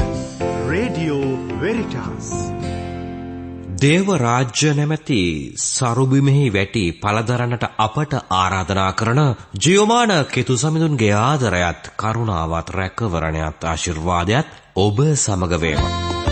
Radio වෙරිටාස් දේව රාජ්‍ය නැමැති සරුබිමෙහි වැටි පළදරන්නට අපට ආරාධනා කරන ජියෝමාන කෙතුසමිඳුන්ගේ ආදරයත් කරුණාවත් රැකවරණයත් ආශිර්වාදයත් ඔබ සමග වේවා.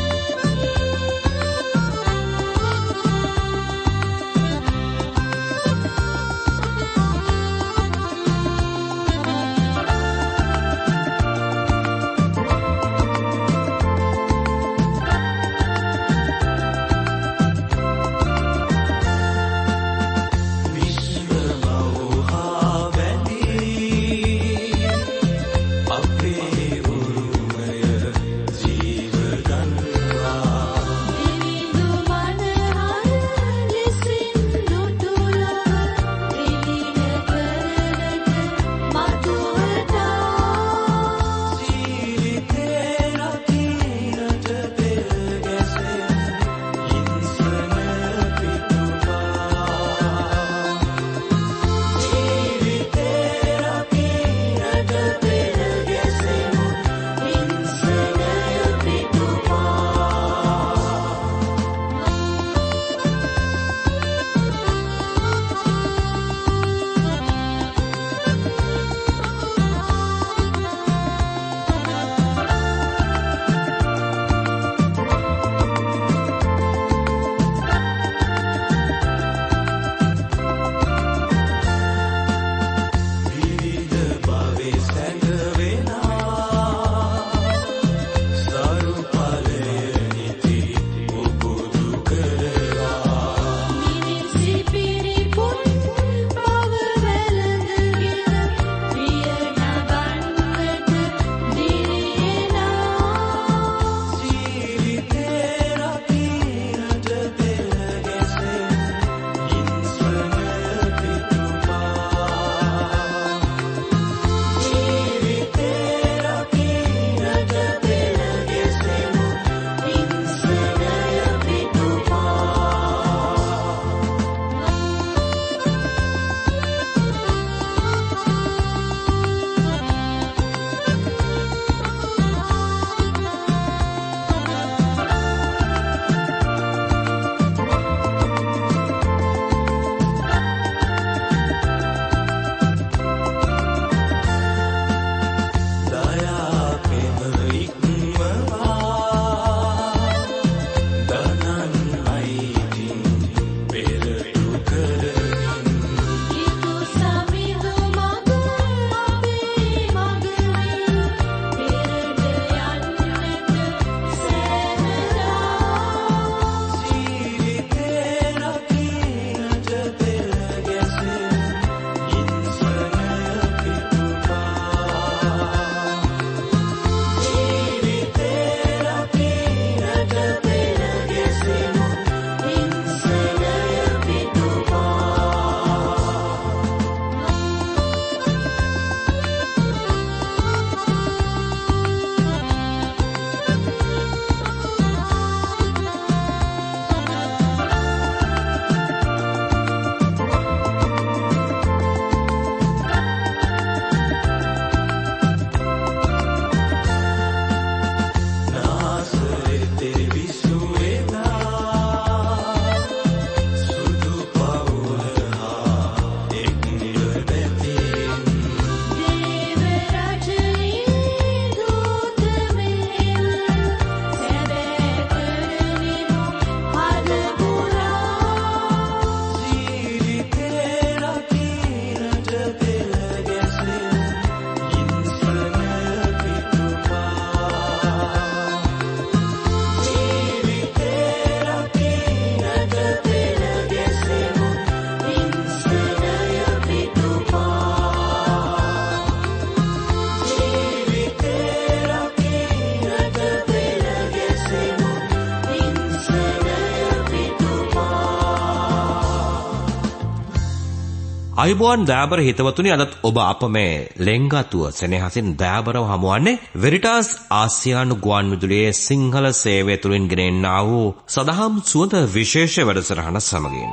අයිබෝන් දෑබර හිතවතුනි, අදත් ඔබ අප මේ ලෙන්ගතුව සෙනෙහසින් දෑබරව හමුවන්නේ වෙරිටාස් ආසියානු ගුවන් විදුලියේ සිංහල සේවය තුලින් ගෙනෙන්නා වූ සදහම් සුවඳ විශේෂ වැඩසටහන සමගින්.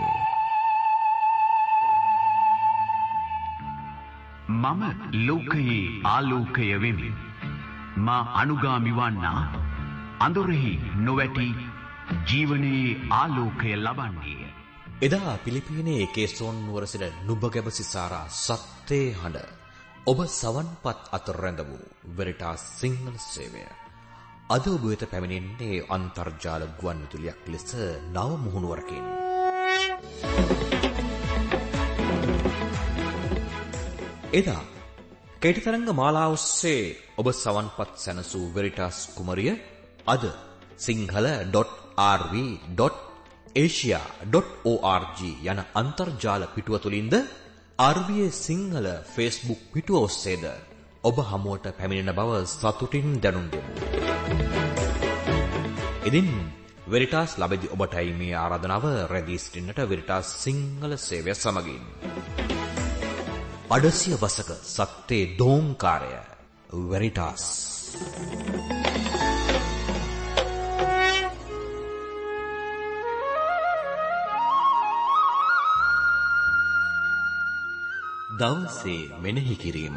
මම ලෝකයේ ආලෝකය වෙමි. මා අනුගාමි වන්නා අඳුරෙහි නොවැටි ජීවනයේ ආලෝකය ලබන්නේ. එදා පිලිපීනයේ කේසෝන් නුවර සිට නුඹගැබ සිසාරා සත්‍යේ හඬ ඔබ සවන්පත් අතර රැඳ වූ වෙරිටාස් සිංහල සේවය අද ඔබ වෙත පැමිණෙන්නේ අන්තර්ජාල ගුවන් විදුලියක් ලෙස නව මුහුණුවරකින්. එදා කේටතරංග මාලා ඔස්සේ ඔබ සවන්පත් සැනසූ වෙරිටාස් කුමරිය අද sinhala.rv.asia.org යන අන්තර්ජාල පිටුව තුලින්ද RVA සිංහල Facebook පිටුව ඔස්සේද ඔබ හමුවට පැමිණෙන බව සතුටින් දැනුම් දෙමු. ඉතින් වෙරිටාස් ලැබෙදි ඔබටයි මේ ආරාධනාව රැඳී සිටින්නට වෙරිටාස් සිංහල සේවය සමගින්. අඩසිය වසක සත්‍යේ දෝංකාරය වෙරිටාස්. දවසේ මෙනෙහි කිරීම.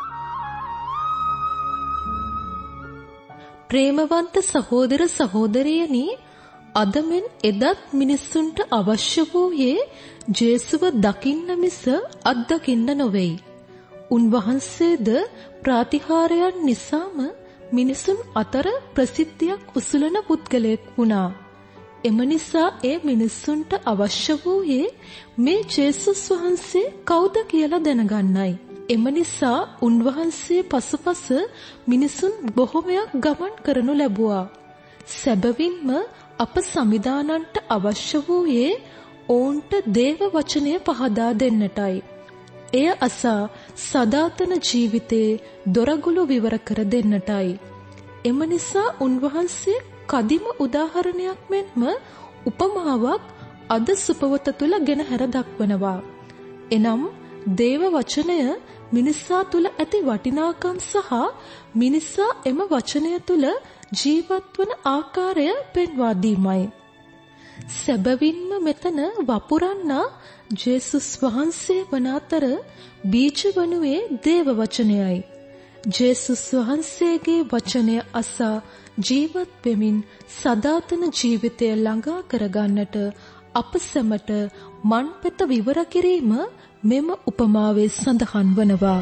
ප්‍රේමවන්ත සහෝදර සහෝදරියනි, අද මෙන් එදත් මිනිස්සුන්ට අවශ්‍ය වූයේ ජේසුව දකින්න මිස අත්දකින්න නොවේයි. උන්වහන්සේද ප්‍රාතිහාරයන් නිසාම මිනිසුන් අතර ප්‍රසිද්ධියක් උසුලන පුද්ගලයෙක් වුණා. එම නිසා ඒ මිනිස්සුන්ට අවශ්‍ය වූයේ මේ ජේසුස් වහන්සේ කවුද කියලා දැනගන්නයි. එම නිසා උන්වහන්සේ පසුපස මිනිසුන් බොහොමයක් ගමන් කරනු ලැබුවා. සැබවින්ම අප සමිදානන්ට අවශ්‍ය වූයේ ඔවුන්ට දේව වචනය පහදා දෙන්නටයි. එය අසා සදාතන ජීවිතේ දොරගුළු විවර කර දෙන්නටයි. එම නිසා උන්වහන්සේ කදිම උදාහරණයක් මෙන්ම උපමාවක් අද සුපවත තුල ගෙන හැර දක්වනවා. එනම් දේව වචනය මිනිසා තුල ඇති වටිනාකම් සහ මිනිසා එම වචනය තුල ජීවත් වන ආකාරය පෙන්වා දීමයි. සැබවින්ම මෙතන වපුරන්නා ජේසුස් වහන්සේ වන අතර බීජ වනුයේ දේව වචනයයි. ජේසුස් වහන්සේගේ වචනය අසා ජීවත් වෙමින් සදාතන ජීවිතය ළඟා කරගන්නට අප සැමට මන්පෙත විවර කිරීම මෙම උපමාවේ සඳහන් වනවා.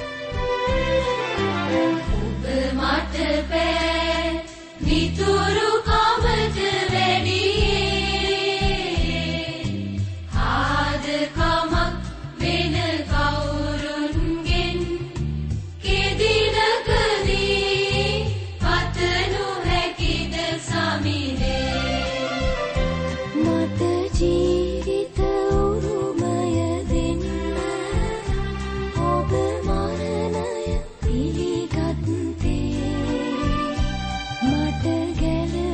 ඔබ මට පෑ නිතුරු කමට වැඩියේ ආදකමක් වෙන කවුරුන්ගෙන් කෙදිනකදී පතනු හැකිද සමිනේ මට ජීවිත උරුමය දෙන්න ඔබ මරණය පිළිගත්තේ මට ගැල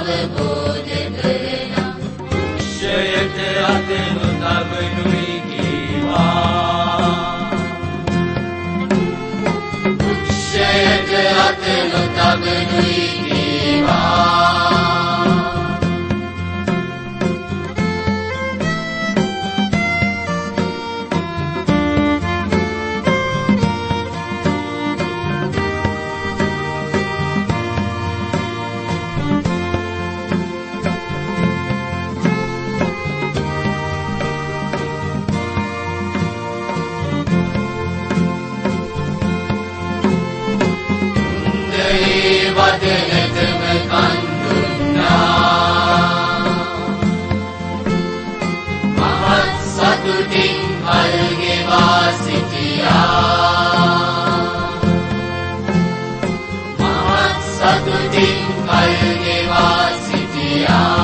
අවබෝධ කරනම් ශයත අත නොතබනුයි කීවා ශයත අත නොතබනුයි කීවා වදනටම කන්දුන්නා මහත් සතුටින් කල්ගෙවා සිටියා මහත් සතුටින් කල්ගෙවා සිටියා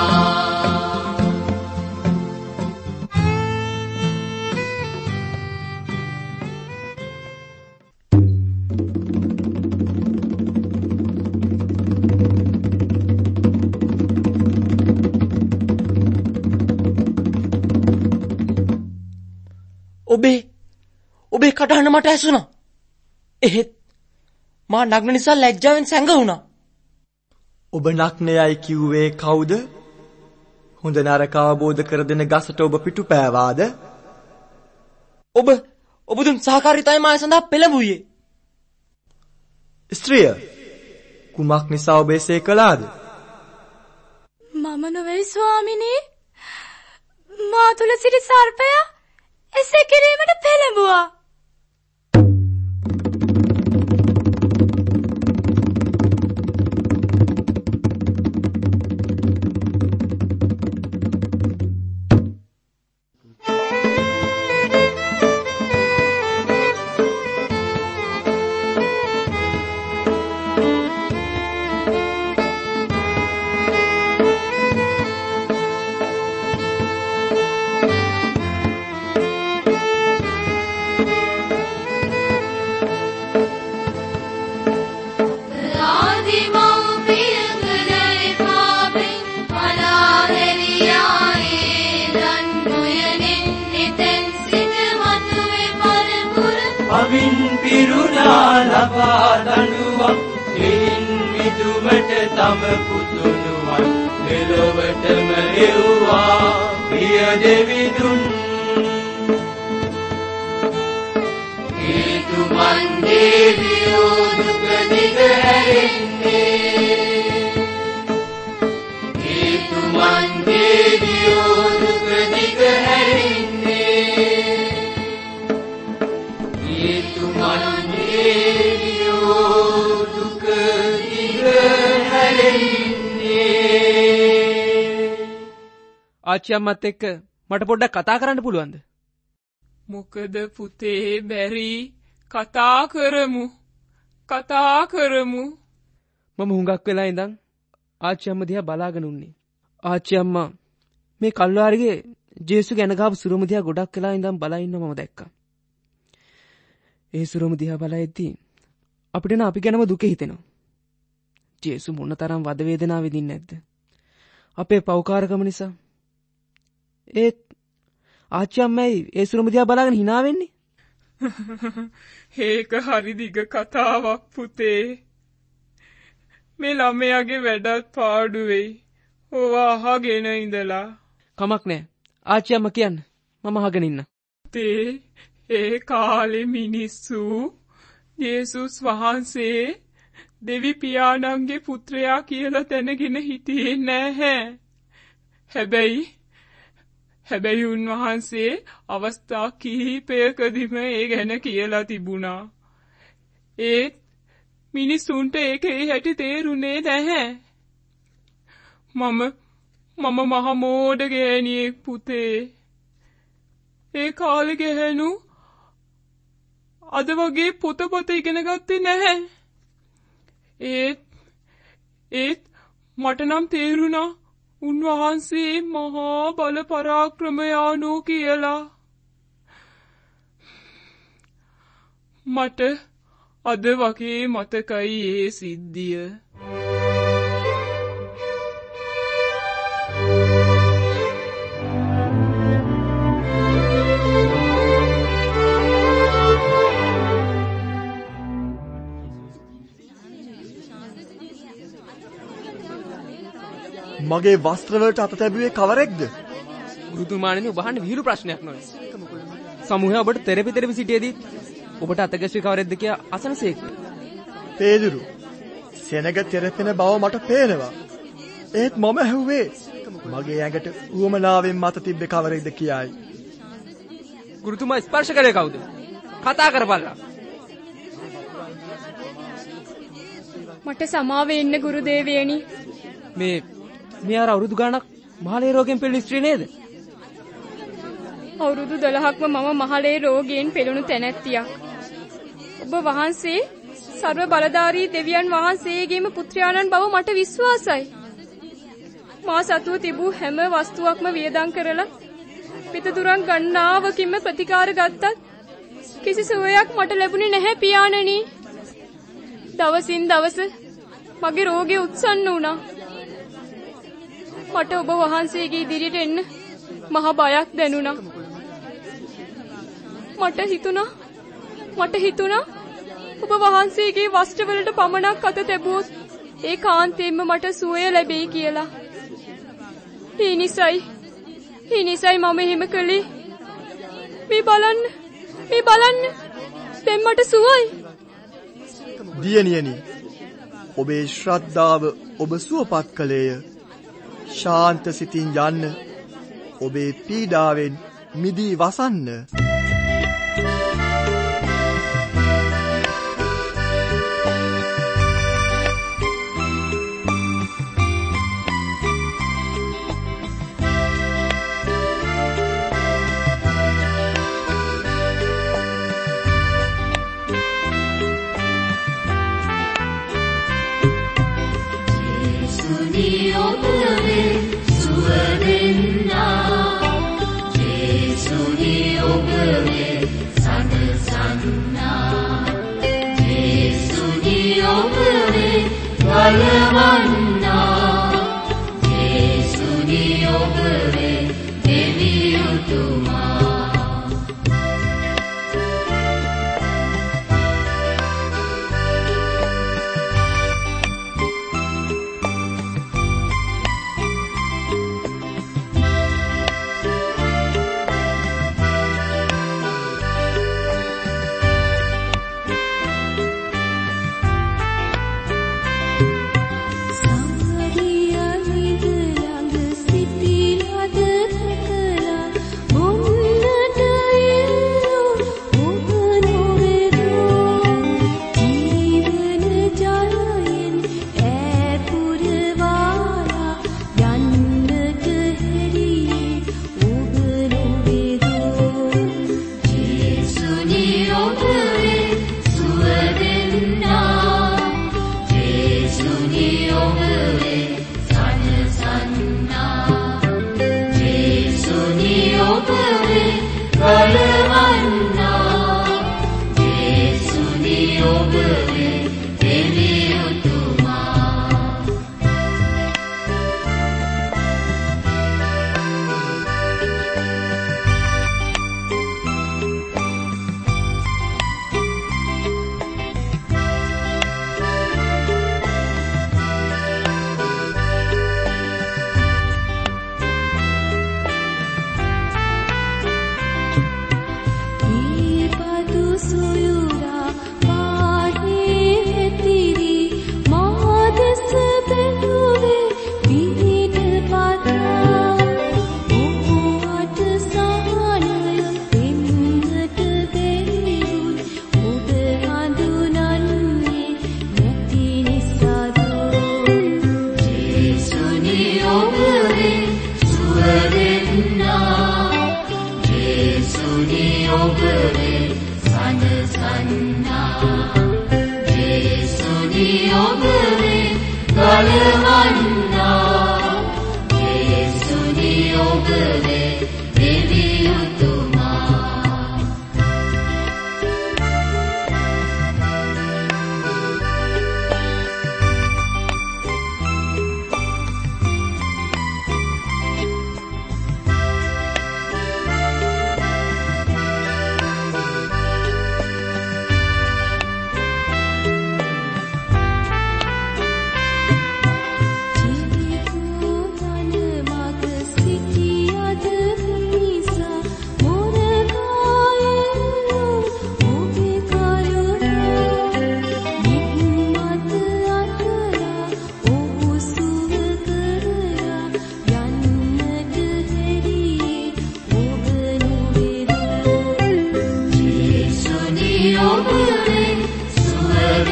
ඔබේ කටහඬ මට ඇසුණා. එහෙත් මා නග්න නිසා ලැජ්ජාවෙන් සැඟවුණා. ඔබ නග්නයයි කිව්වේ කවුද? හොඳ නරක අවබෝධ කර දෙන ගසට ඔබ පිටුපෑවාද? ඔබ දුන් සහකාරීතාවය මා සඳහා පෙළඹුවේ. ස්ත්‍රිය, කුමක් නිසා ඔබ එසේ කළාද? මම නොවේ ස්වාමිනී. මා තුල සිටි සර්පයා එසේ කිරීමට පෙළඹුවා. තම පුතුණුවන් මෙලොවටම එව්වා පිය දෙවිඳුන් ඒතුමන් දේවියෝ දුක දිග හැරෙන්නේ ඒතුමන් දේවියෝ දුක දිග හැරෙන්නේ ඒතුමන් දේවියෝ දුක ආච්චි අම්මත් එක්ක මට පොඩ්ඩක් කතා කරන්න පුළුවන්ද? මොකද පුතේ බැරි කතා කරමු. මම හුඟක් වෙලා ඉඳන් ආච්චි අම්ම දිහා බලාගෙන උන්නේ. ආච්චි අම්මා මේ කල්වාරිගේ ජේසු ගැන ගාපු සුරම දිහා ගොඩක් වෙලා ඉඳන් බලා ඉන්න මම දැක්කා. ඒ සුරම දිහා බලද්දී අපිට න අපි ගැනම දුක හිතෙනවා. ජේසු මොනතරම් වද වේදනාව විඳින්නේ නැද්ද? අපේ පෞකාරකම නිසා. ඒත් ආච්චි අම්මයි ඒ සුරම දිහා බලාගෙන hina වෙන්නේ. ඒක හරි දිග කතාවක් පුතේ. මේ ළමයාගේ වැඩත් පාඩු වෙයි. ඕවා අහගෙන ඉඳලා. කමක් නැහැ. ආච්චි අම්මා කියන්න. මම අහගෙන ඉන්න. තේ ඒ කාලේ මිනිස්සු යේසුස් වහන්සේ දෙවි පියාණන්ගේ පුත්‍රයා කියලා දැනගෙන හිටියේ නැහැ. හැබැයි උන්වහන්සේ අවස්ථා කිහිපයකදීම ඒ ගැන කියලා තිබුණා. ඒත් මිනිසුන්ට ඒක ඒ හැටි තේරුනේ නැහැ. මම මහ මෝඩ ගෑණියෙක් පුතේ. ඒ කාලේ ගැහණු අද වගේ පොත ඉගෙන ගත්තේ නැහැ. ඒත් මට නම් තේරුණා උන්වහන්සේ මහා බල පරාක්‍රමයානෝ කියලා. මට අද වගේ මතකයි ඒ සිද්ධිය. මගේ වස්ත්‍රවලට අත තැබුවේ කවරෙක්ද? ගුරුතුමාණනි ඔබ අහන්නේ විහිළු ප්‍රශ්නයක් නෙවෙයි. සමූහය ඔබට තෙරපි සිටියේදී ඔබට අත ගැසුවේ කවරෙක්ද කියා අසනසේක. පේදුරු සෙනග තෙරපෙන බව මට පේනවා. ඒත් මම ඇහුවේ මගේ ඇඟට උවමනාවෙන් මත තිබ්බේ කවරෙක්ද කියයි. ගුරුතුමා ස්පර්ශ කරේ කවුද? කතා කරපල්ලා. මට සමාව වෙන්න ගුරු දේවියනි. මේ අර අවුරුදු ගාණක් මහලේ රෝගයෙන් පෙළෙන ස්ත්‍රිය නේද? අවුරුදු 12ක්ම මම මහලේ රෝගයෙන් පෙළුණු තැනැත්තියක්. ඔබ වහන්සේ සර්ව බලධාරී දෙවියන් වහන්සේගේම පුත්‍රයාණන් බව මට විශ්වාසයි. මා සතුව තිබූ හැම වස්තුවක්ම වියදම් කරලා පිටදුරන් ගණනාවකින්ම ප්‍රතිකාර ගත්තත් කිසි සුවයක් මට ලැබුණේ නැහැ පියාණනි. දවසින් දවස මගේ රෝගය උත්සන්න වුණා. මට ඔබ වහන්සේගේ ඉදිරියට එන්න මහ බයක් දැනුණා. මට හිතුණා ඔබ වහන්සේගේ වස්ත්‍රවලට පමණක් අත තැබුවොත් ඒ කාන්තේන්ම මට සුවය ලැබෙයි කියලා. ඒ නිසයි මම එහෙම කළේ. මේ බලන්න දැන් මට සුවයි. දියණියනි, ඔබේ ශ්‍රද්ධාව ඔබ සුවපත් කළේය. ශාන්ත සිතින් යන්න, ඔබේ පීඩාවෙන් මිදී වසන්න.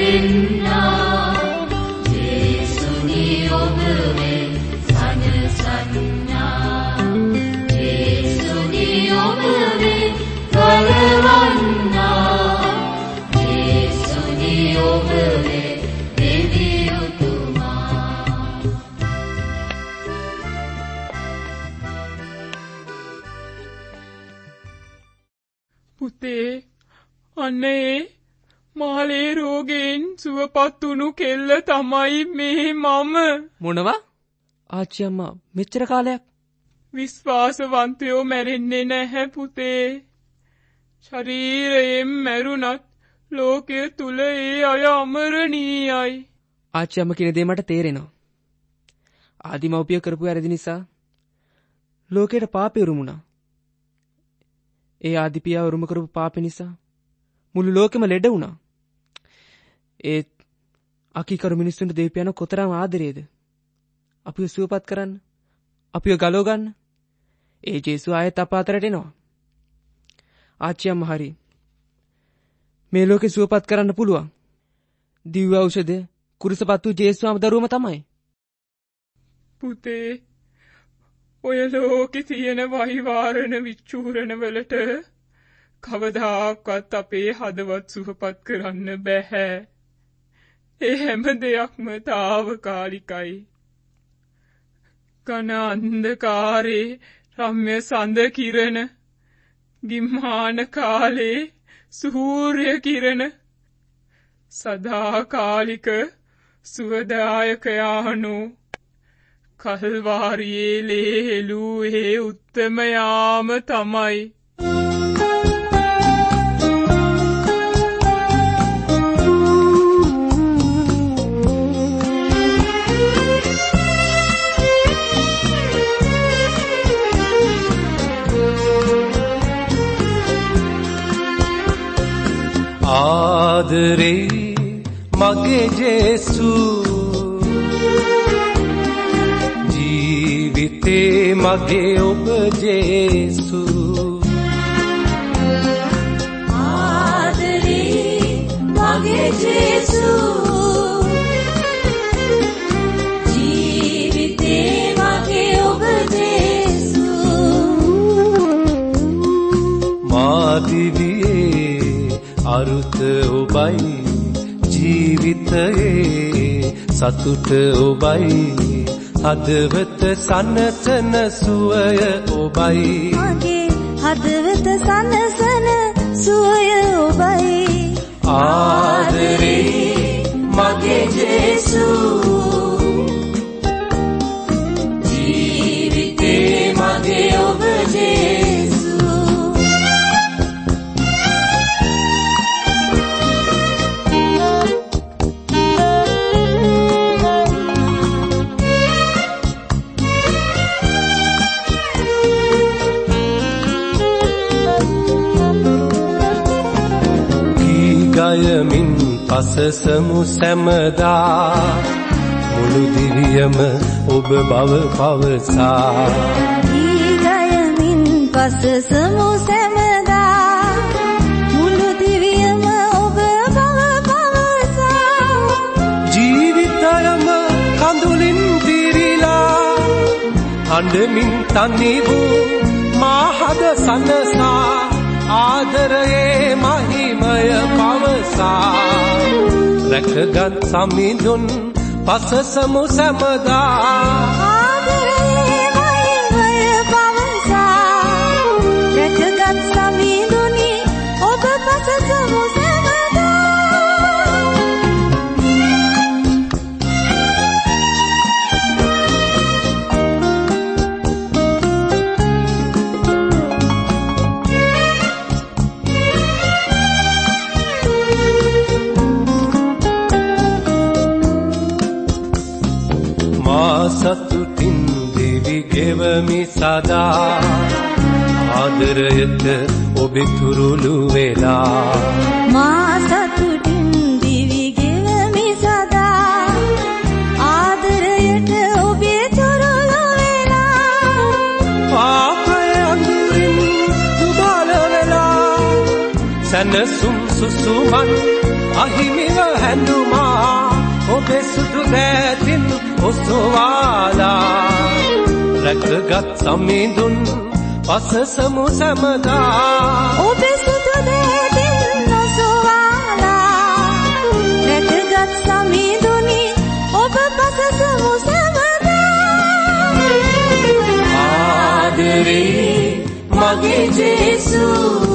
හැරෙන්නා ජේසුනි ඔබ වේ සනසන්නා ජේසුනි ඔබ වේ කරවන්නා ජේසුනි ඔබ වේ පුතේ අනේ මාලේ රෝගයෙන් සුවපත් වුණු කෙල්ල තමයි මේ මම. මොනවා? ආච්චි අම්මා මෙච්චර කාලයක් විශ්වාසවන්තයෝ මැරෙන්නේ නැහැ පුතේ. ශරීරයෙන් මැරුණත් ලෝකයේ තුල ඒ අය අමරණීයයි. ආච්චි අම්මා කියන දේ මට තේරෙනවා. ආදිමව්පිය කරපු වැරදි නිසා ලෝකයට පාපේ උරුමුණා. ඒ ආදිපියා උරුම කරපු පාපේ නිසා මුළු ලෝකෙම ලෙඩ වුණා. ඒත් අකීකරු මිනිස්සුන්ට දෙවියන් කොතරම් ආදරේද? අපිව සුවපත් කරන්න, අපිව ගලව ගන්න. ඒ ජේසු ආයෙත් අප අතරට එනවා. ආච්චි අම්මා හරි. මේ ලෝකේ සුවපත් කරන්න පුළුවන්. දිව්‍ය ඖෂධය කුරුසපත්තු ජේසු අමදරුවම තමයි. පුතේ ඔය ලෝකේ තියෙන වහිවාරණ විචූරණ වලට කවදාකවත් අපේ හදවත් සුවපත් කරන්න බෑ. ඒ හැම දෙයක්ම తాවකාලිකයි. කන අන්ධකාරේ රම්‍ය සඳ කිරණ, ගිම්හාන කාලේ සූර්ය කිරණ, සදාකාලික සුවදායක යානෝ කල්වාරියේ ලේලූ ඒ උත්තම යාම තමයි. ආදරේ මගේ ජේසු ජීවිතේ මගේ ඔබ ජේසු ආදරේ මගේ ජේසු ජීවිතේ මගේ ඔබ ජේසු මාදිවියේ අරුත ඔබයි ජීවිතයේ සතුට ඔබයි හදවත සනසන සුවය ඔබයි මගේ හදවත සනසන සුවය ඔබයි ආදරේ මගේ ජේසු ජීවිතේ මගේ ඔබ ජේසු ගයමින් පසසමු සැමදා මුළු දිවියම ඔබ බව පවසා ගයමින් පසසමු සැමදා මුළු දිවියම ඔබ බව පවසා ජීවිතයම කඳුලින් පිරීලා හඬමින් තනි වූ මා හද සනසා ආදරයේ මහිමය පවසා රැකගත් සමිඳුන් පසසමු සැමදා ආදරයේ මහිමය පවසා රැකගත් සමිඳුනි ඔබ පසසමු සැමදා සතුටින් දිවි ගෙවමි සදා ආදරයට ඔබේ තුරුළු වෙලා මා සතුටින් දිවි ගෙවමි සදා ආදරයට ඔබේ තුරුළු වෙලා පාපය අඳුරින් දුබල වෙලා සැනසුම් සුසුමන් අහිමිව හැඳුමා ඔබේ සුදු දැතින් ඔසවාලා රැකගත් සමිඳුන් පසසමු සමදා ඔබේ සුදු දැතින් ඔසවාලා රැකගත් සමිඳුනි ඔබ පසසමු සමදා ආදරේ මගේ ජේසු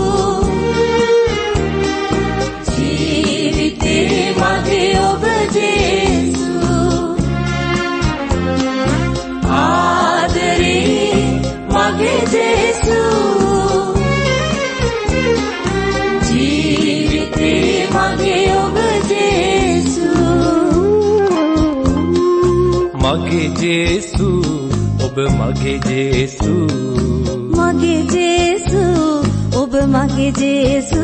ජීවිතේ මගේ ඔබ ජේසු ආදරේ මගේ ජේසු ජීවිතේ මගේ ඔබ ජේසු මගේ ජේසු ඔබ මගේ ජේසු මගේ ජේසු ඔබ මගේ ජේසු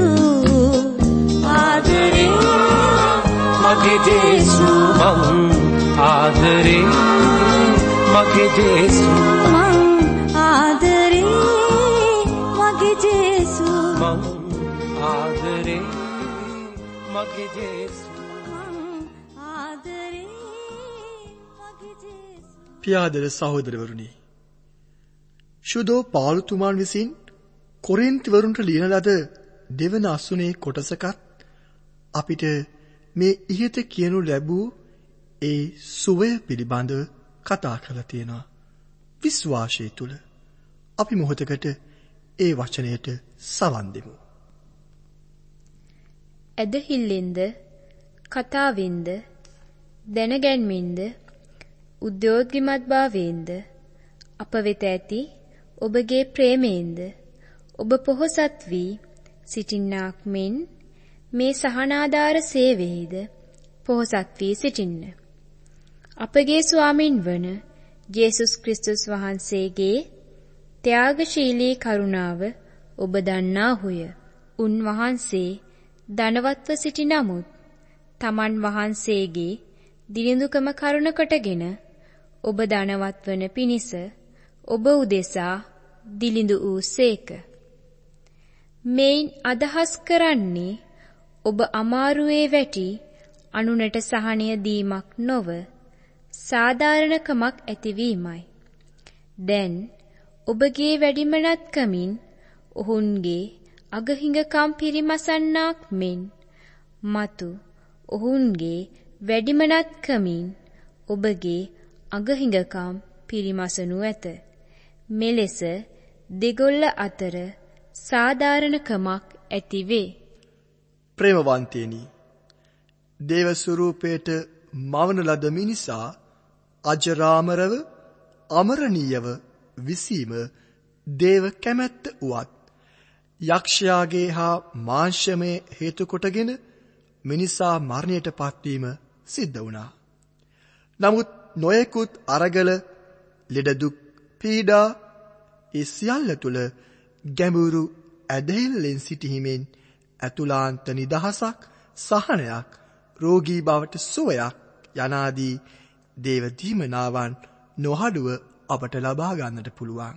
ආදරේ මගේ ජේසු මං ආදරේ මගේ ජේසු මං ආදරේ මගේ ජේසු මං ආදරේ මගේ ජේසු ආදරේ මගේ ජේසු පියාදර සහෝදරවරුනි, ශුද්ධ පාවුලතුමන් විසින් කොරින්තිවරුන්ට ලියන ලද දෙවන අසුනේ කොටසකත් අපිට මේ ඉහත කියනු ලැබූ ඒ සුවය පිළිබඳව කතා කරලා තියෙනවා. විශ්වාසය තුල අපි මොහොතකට ඒ වචනයට සවන් දෙමු. ඇදහිල්ලෙන්ද, කතාවෙන්ද, දැනගැන්මින්ද, උද්‍යෝගිමත්භාවයෙන්ද, අප වෙත ඇති ඔබගේ ප්‍රේමයෙන්ද ඔබ පොහොසත් වී සිටින්නාක් මෙන් මේ සහනාධාර සේවයේද පොහොසත් වී සිටින්න. අපගේ ස්වාමින් වන ජේසුස් ක්‍රිස්තුස් වහන්සේගේ ත්‍යාගශීලී කරුණාව ඔබ දන්නාහුය. උන්වහන්සේ ධනවත්ව සිටි නමුත් තමන් වහන්සේගේ දිළිඳුකම කරුණකටගෙන ඔබ ධනවත් වන පිණිස ඔබ උදෙසා දිළිඳු වූසේක. මෙයින් අදහස් කරන්නේ ඔබ අමාරුවේ වැටි අනුනට සහනය දීමක් නොව සාධාරණකමක් ඇතිවීමයි. දැන් ඔබගේ වැඩිමනත්කමින් ඔවුන්ගේ අගහිඟකම් පිරිමසන්නාක් මෙන් මතු ඔවුන්ගේ වැඩිමනත්කමින් ඔබගේ අගහිඟකම් පිරිමසනු ඇත. මෙලෙස දෙගොල්ල අතර සාධාරණකමක් ඇතිවේ. ප්‍රේමවන්තේනි, දේව ස්වරූපයට මවන ලද මිනිසා අජරාමරව අමරණීයව විසීම දේව කැමැත්ත වුවත් යක්ෂයාගේ හා මාංශමය හේතු කොටගෙන මිනිසා මරණයට පත්වීම සිද්ධ වුණා. නමුත් නොයෙකුත් අරගල, ලෙඩ දුක්, පීඩා ඒ සියල්ල තුළ ගැඹුරු ඇදහිල්ලෙන් සිටීමෙන් ඇතුළාන්ත නිදහසක්, සහනයක්, රෝගී බවට සුවයක් යනාදී දේව දීමනාවන් නොහඩුව අපට ලබා ගන්නට පුළුවන්.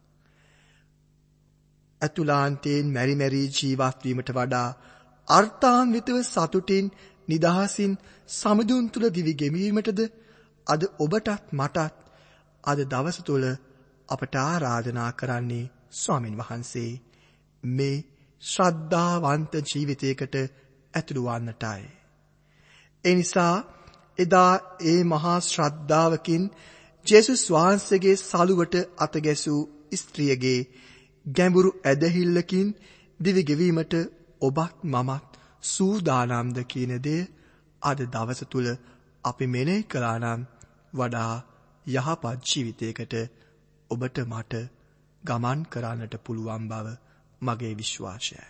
ඇතුළාන්තයෙන් මෙරි මෙරි ජීවත් වීමට වඩා අර්ථාන්විතව සතුටින්, නිදහසින් සමදුන් තුල දිවි ගෙවීමටද අද ඔබටත් මටත් අද දවස තුල අපට ආරාධනා කරන්නේ ස්වාමින් වහන්සේ මේ ශ්‍රද්ධාවන්ත ජීවිතයකට ඇතුළු වන්නටයි. ඒ නිසා එදා ඒ මහා ශ්‍රද්ධාවකින් ජේසුස් වහන්සේගේ සලුවට අත ගැසූ ස්ත්‍රියගේ ගැඹුරු ඇදහිල්ලකින් දිවි ගෙවීමට ඔබත් මමත් සූදානම්ද කියන දේ අද දවස තුල අපි මෙනෙහි කළා නම් වඩා යහපත් ජීවිතයකට ඔබට මට ගමන් කරන්නට පුළුවන් බව මගේ විශ්වාසයයි.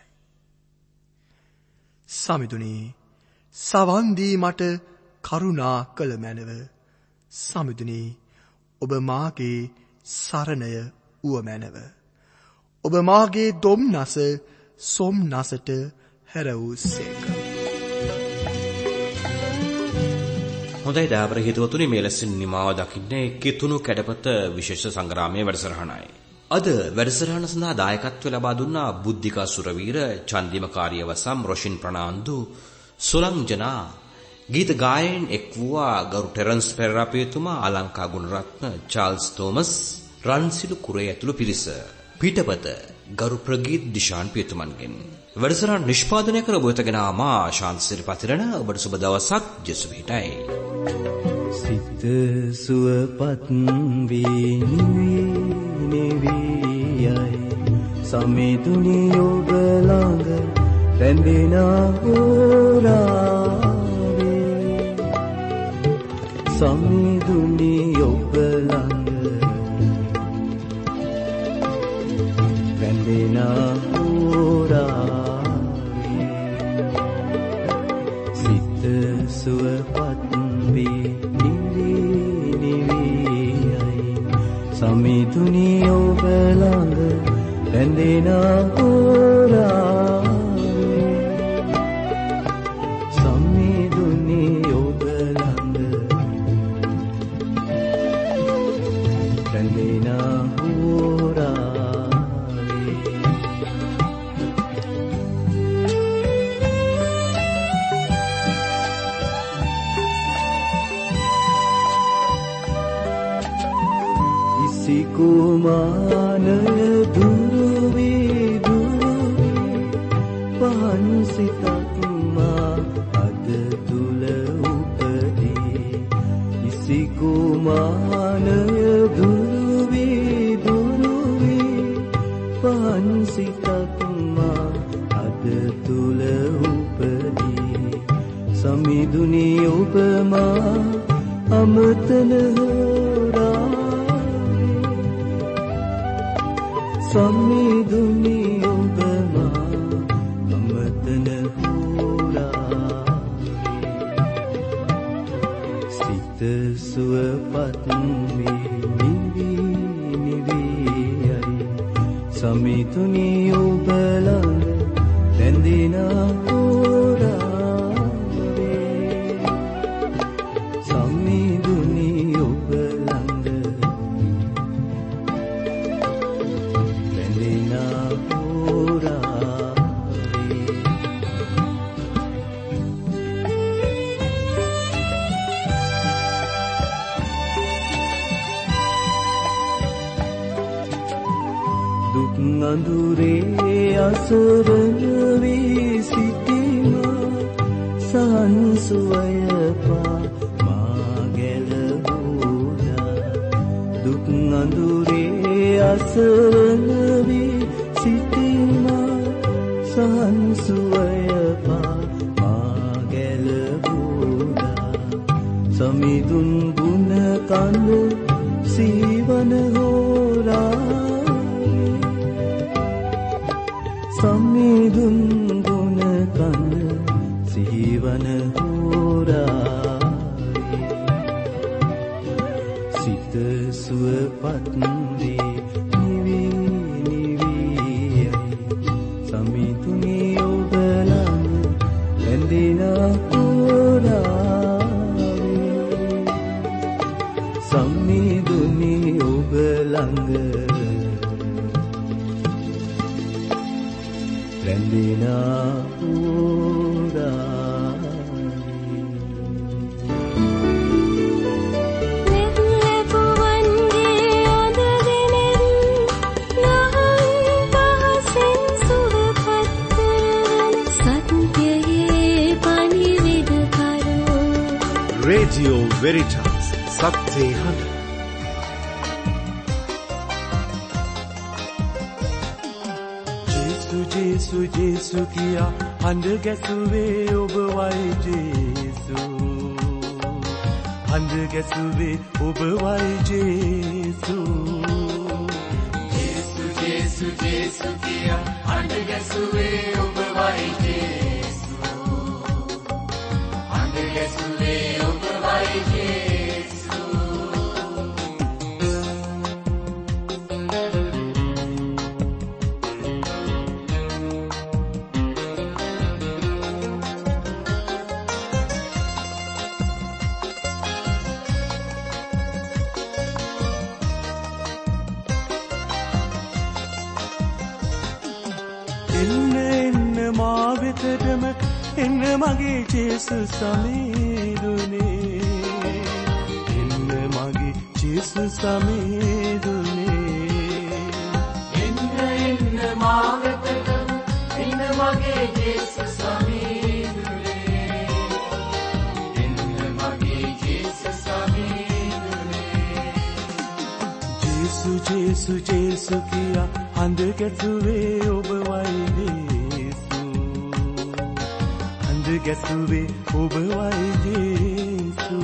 සමිඳුනි, සවන් දී මට කරුණා කළ මැනව. සමිඳුනි, ඔබ මාගේ සරණය වූ මැනව. ඔබ මාගේ දුම්නස සොම්නසට හැර වූසේක. හොඳයි දාවර හිතවතුනි, මේ ලෙසින් නිමාව දකින්නේ කිතුණු කැඩපත විශේෂ සංග්‍රාමයේ වැඩසටහනයි. අද වැඩසටහන සඳහා දායකත්ව ලබා දුන්නා බුද්ධිකා සුරවීර, චන්දිමකාරිය වසම්, රොෂින් ප්‍රනාන්දු, සුලංජනා, ගීත ගායනයෙන් එක් වූවා ගරු ටෙරන්ස් පෙරේරා පියතුමා, අලංකා ගුණරත්න, චාල්ස් තෝමස්, රන්සිලු කුරේ ඇතුළු පිරිස. පිටපත ගරු ප්‍රගීත් දිශාන් පියතුමන්ගෙන්. වැඩසටහන නිෂ්පාදනය කර ඔබ වෙතගෙන ආමා ශාන්ත සිරිපතිරණ. ඔබට සුබ දවසක්. ජෙසු පිටයි. සිත සුවපත් වී නිවියයි සමිඳුනි ඔබ ළඟ රැඳෙන හොරාවේ සමිඳුනි ඔබ ළඟ රැඳෙන හොරාවේ සිත සුවපත් වී සමිඳුනි ඔබ ළඟ රැඳෙන හොරාවේ සමිඳුනි ඔබ ළඟ රැඳෙන හොරාවේ කුමානය දුරුවි දුරුවි පහන් සිතක් මා අද තුල උපදී ඉසි කුමානය දුරුවි දුරුවි පහන් සිතක් මා අද තුල උපදී සමිඳුනි ඔබ මා අමතන සමිඳුනි ඔබ මා අමතන හොරාවේ සිත සුවපත් වී නිවියයි සමිඳුනි ඔබ ළඟ රැඳෙන හොරාවේ සමිඳුනි ඔබ ළඟ අඳුරේ අසරණ වී සිටිමා සංසුවය පා මා ගැලවුණා දුක් අඳුරේ අසරණ වී සිටිමා සංසුවය පා මා ගැලවුණා සමිඳුන් ගුණ කඳ සීවන හොරා සමිඳුන් ගුණ කඳ සිහිවන හොරාවේ සිත සුවපත් වී නිවියයි සමිඳුනි ඔබ ළඟ රැඳෙන හොරාවේ සමිඳුනි ඔබ ළඟ රැඳෙන Radio Veritas සත්‍යය හඬ ජේසු ජේසු කියා හඬ ගැසුවේ ඔබ වයි ජේසු හඬ ගැසුවේ ඔබ වයි ජේසු ජේසු ජේසු ජේසු කියා හඬ ගැසුවේ ඔබ වයි ජේසු හඬ ගැසුවේ ඔබ වයි ජේසු එන්න මා වෙතටම එන්න මගේ ජේසුස් සමීදුනේ එන්න මගේ ජේසුස් සමීදුනේ එන්න මා වෙතට එන්න මගේ ජේසුස් සමීදුනේ එන්න මගේ ජේසුස් සමීදුනේ ජේසු ජේසු ජේසු කියා හඳ ගැසුවේ ඔබ වයි ගැසුවේ ඔබ වයි ජේසු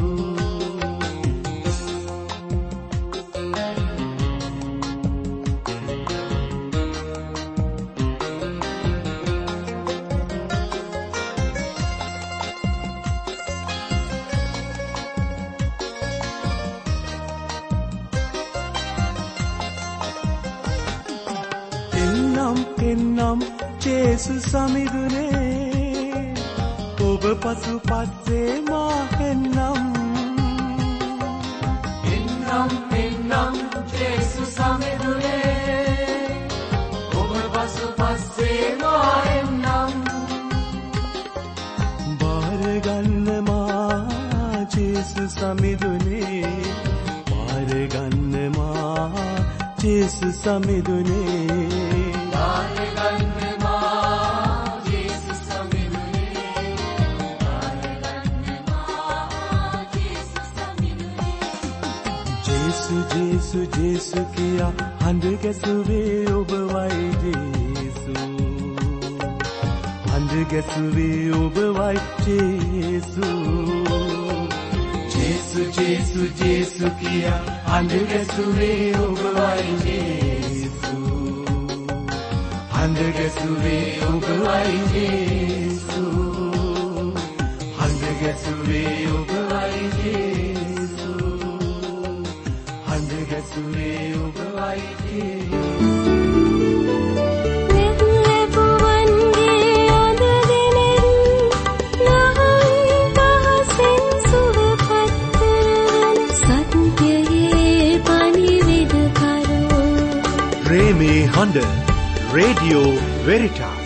එන්නම් ජේසු සමිඳුනේ ඔබ පසු පස්සේ මා එන්නම් ජේසු සමිඳුනේ ඔබ පසු පස්සේ මා එන්නම් බාර ගන්න මා ජේසු සමිඳුනේ බාර ගන්න මා ජේසු සමිඳුනේ බාර ගන්න මා ජේසු සමිඳුනේ බාර ගන්න මා ජේසු සමිඳුනේ ජේසු ජේසු ජේසු කියා හඳ ගැසුවේ ඔබ වයි ජේසු හඳ ගැසුවේ ඔබ වයි ජේසු ජේසු ජේසු ජේසු කියා හඳ ගැසුවේ ඔබ වයි ජේසු හඳ ගැසුවේ ඔබ වයි ජේසු හඳ ගැසුවේ ඔබ වයි ජේසු හඳ ගැසුවේ ඔබ වයි ජේසු Remy Honda Radio Veritas